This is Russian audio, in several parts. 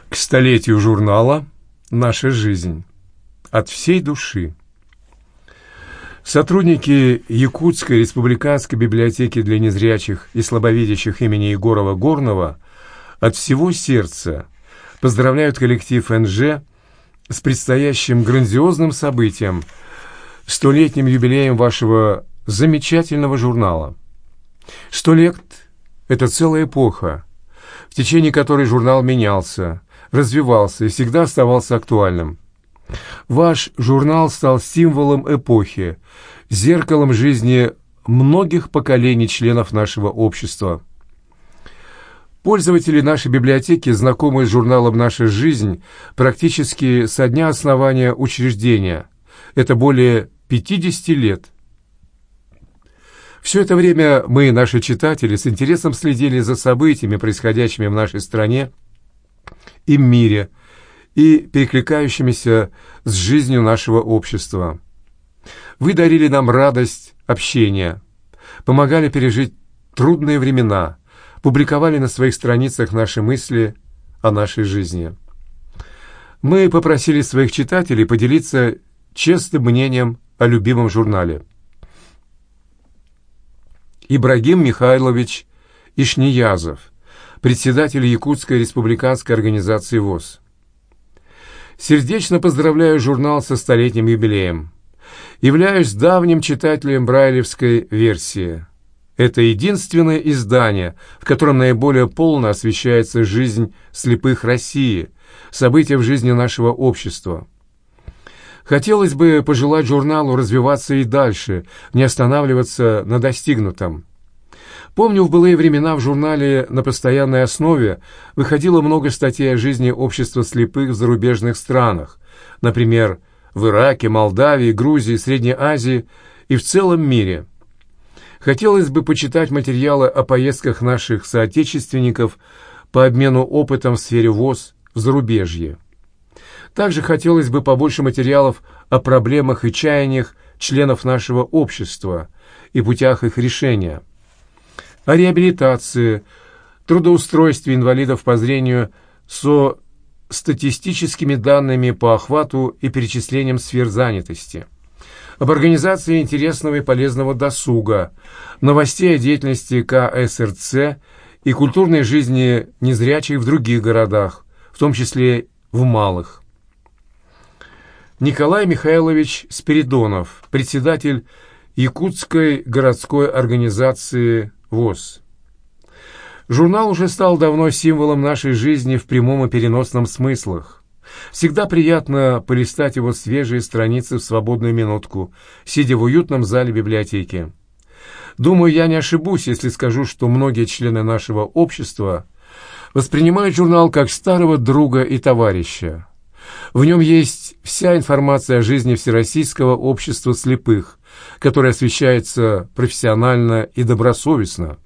К столетию журнала «Наша жизнь». От всей души. Сотрудники Якутской республиканской библиотеки для незрячих и слабовидящих имени Егорова-Горного от всего сердца поздравляют коллектив НЖ с предстоящим грандиозным событием, столетним юбилеем вашего замечательного журнала. 100 лет – это целая эпоха, в течение которой журнал менялся, развивался и всегда оставался актуальным. Ваш журнал стал символом эпохи, зеркалом жизни многих поколений членов нашего общества. Пользователи нашей библиотеки знакомы с журналом «Наша жизнь» практически со дня основания учреждения. Это более 50 лет. Все это время мы, наши читатели, с интересом следили за событиями, происходящими в нашей стране и мире, и перекликающимися с жизнью нашего общества. Вы дарили нам радость общения, помогали пережить трудные времена, публиковали на своих страницах наши мысли о нашей жизни. Мы попросили своих читателей поделиться честным мнением о любимом журнале. Ибрагим Михайлович Ишниязов, председатель Якутской республиканской организации ВОС. Сердечно поздравляю журнал со столетним юбилеем. Являюсь давним читателем брайлевской версии. Это единственное издание, в котором наиболее полно освещается жизнь слепых России, события в жизни нашего общества. Хотелось бы пожелать журналу развиваться и дальше, не останавливаться на достигнутом. Помню, в былые времена в журнале на постоянной основе выходило много статей о жизни общества слепых в зарубежных странах, например, в Ираке, Молдавии, Грузии, Средней Азии и в целом мире. Хотелось бы почитать материалы о поездках наших соотечественников по обмену опытом в сфере ВОС в зарубежье. Также хотелось бы побольше материалов о проблемах и чаяниях членов нашего общества и путях их решения, о реабилитации, трудоустройстве инвалидов по зрению со статистическими данными по охвату и перечислением сфер занятости, об организации интересного и полезного досуга, новостей о деятельности КСРЦ и культурной жизни незрячих в других городах, в том числе в малых. Николай Михайлович Спиридонов, председатель Якутской городской организации ВОС. Журнал уже стал давно символом нашей жизни в прямом и переносном смыслах. Всегда приятно полистать его свежие страницы в свободную минутку, сидя в уютном зале библиотеки. Думаю, я не ошибусь, если скажу, что многие члены нашего общества воспринимают журнал как старого друга и товарища. В нем есть вся информация о жизни Всероссийского общества слепых, которая освещается профессионально и добросовестно.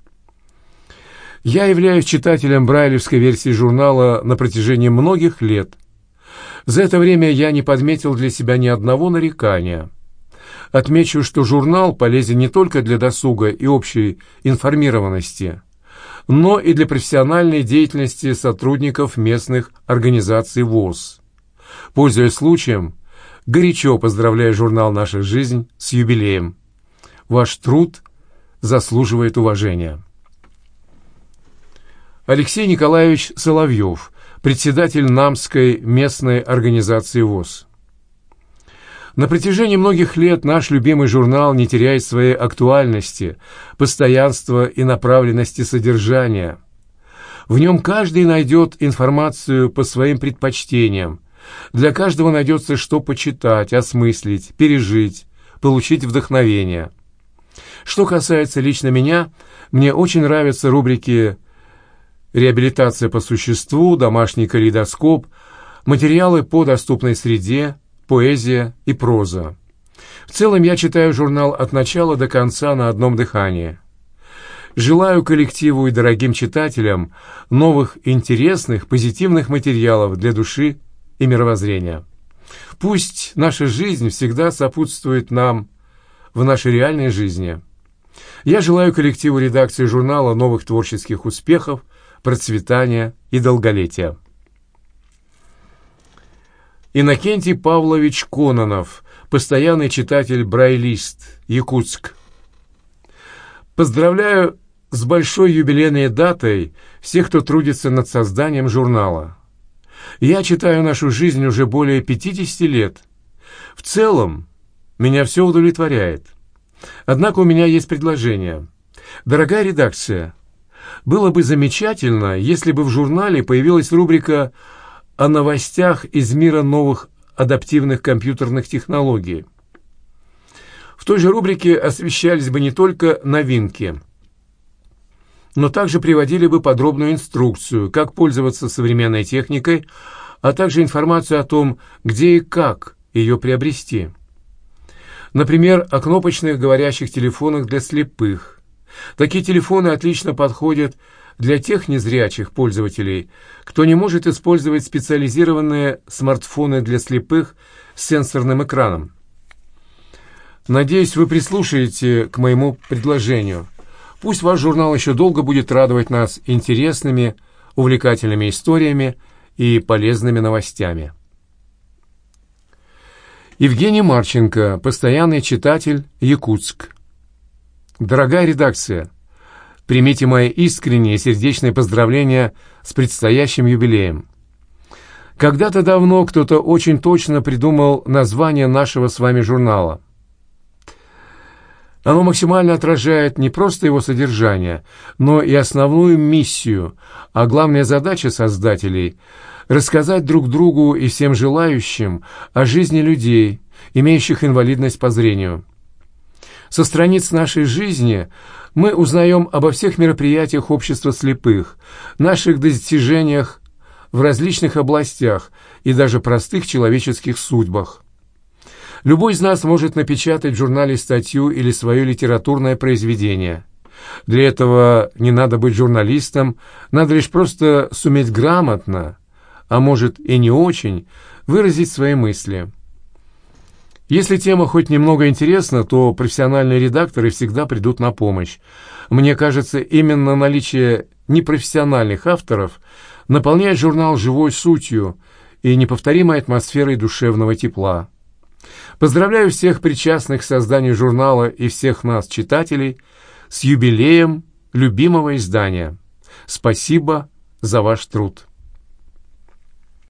Я являюсь читателем брайлевской версии журнала на протяжении многих лет. За это время я не подметил для себя ни одного нарекания. Отмечу, что журнал полезен не только для досуга и общей информированности, но и для профессиональной деятельности сотрудников местных организаций ВОС. Пользуясь случаем, горячо поздравляю журнал «Наша жизнь» с юбилеем. Ваш труд заслуживает уважения. Алексей Николаевич Соловьев, председатель Намской местной организации ВОС. На протяжении многих лет наш любимый журнал не теряет своей актуальности, постоянства и направленности содержания. В нем каждый найдет информацию по своим предпочтениям. Для каждого найдется что почитать, осмыслить, пережить, получить вдохновение. Что касается лично меня, мне очень нравятся рубрики «Реабилитация по существу», «Домашний калейдоскоп», материалы по доступной среде, поэзия и проза. В целом я читаю журнал от начала до конца на одном дыхании. Желаю коллективу и дорогим читателям новых интересных, позитивных материалов для души и мировоззрения. Пусть наша жизнь всегда сопутствует нам в нашей реальной жизни. Я желаю коллективу редакции журнала новых творческих успехов, процветания и долголетия. Иннокентий Павлович Кононов, постоянный читатель-брайлист, Якутск. Поздравляю с большой юбилейной датой всех, кто трудится над созданием журнала. Я читаю нашу жизнь уже более 50 лет. В целом, меня все удовлетворяет. Однако у меня есть предложение. Дорогая редакция, было бы замечательно, если бы в журнале появилась рубрика о новостях из мира новых адаптивных компьютерных технологий. В той же рубрике освещались бы не только новинки, но также приводили бы подробную инструкцию, как пользоваться современной техникой, а также информацию о том, где и как ее приобрести. Например, о кнопочных говорящих телефонах для слепых. Такие телефоны отлично подходят для тех незрячих пользователей, кто не может использовать специализированные смартфоны для слепых с сенсорным экраном. Надеюсь, вы прислушаете к моему предложению. Пусть ваш журнал еще долго будет радовать нас интересными, увлекательными историями и полезными новостями. Евгений Марченко, постоянный читатель, Якутск. Дорогая редакция, примите мои искренние сердечные поздравления с предстоящим юбилеем. Когда-то давно кто-то очень точно придумал название нашего с вами журнала. Оно максимально отражает не просто его содержание, но и основную миссию, а главная задача создателей – рассказать друг другу и всем желающим о жизни людей, имеющих инвалидность по зрению. Со страниц нашей жизни мы узнаем обо всех мероприятиях общества слепых, наших достижениях в различных областях и даже простых человеческих судьбах. Любой из нас может напечатать в журнале статью или свое литературное произведение. Для этого не надо быть журналистом, надо лишь просто суметь грамотно, а может и не очень, выразить свои мысли. Если тема хоть немного интересна, то профессиональные редакторы всегда придут на помощь. Мне кажется, именно наличие непрофессиональных авторов наполняет журнал живой сутью и неповторимой атмосферой душевного тепла. Поздравляю всех причастных к созданию журнала и всех нас, читателей, с юбилеем любимого издания. Спасибо за ваш труд.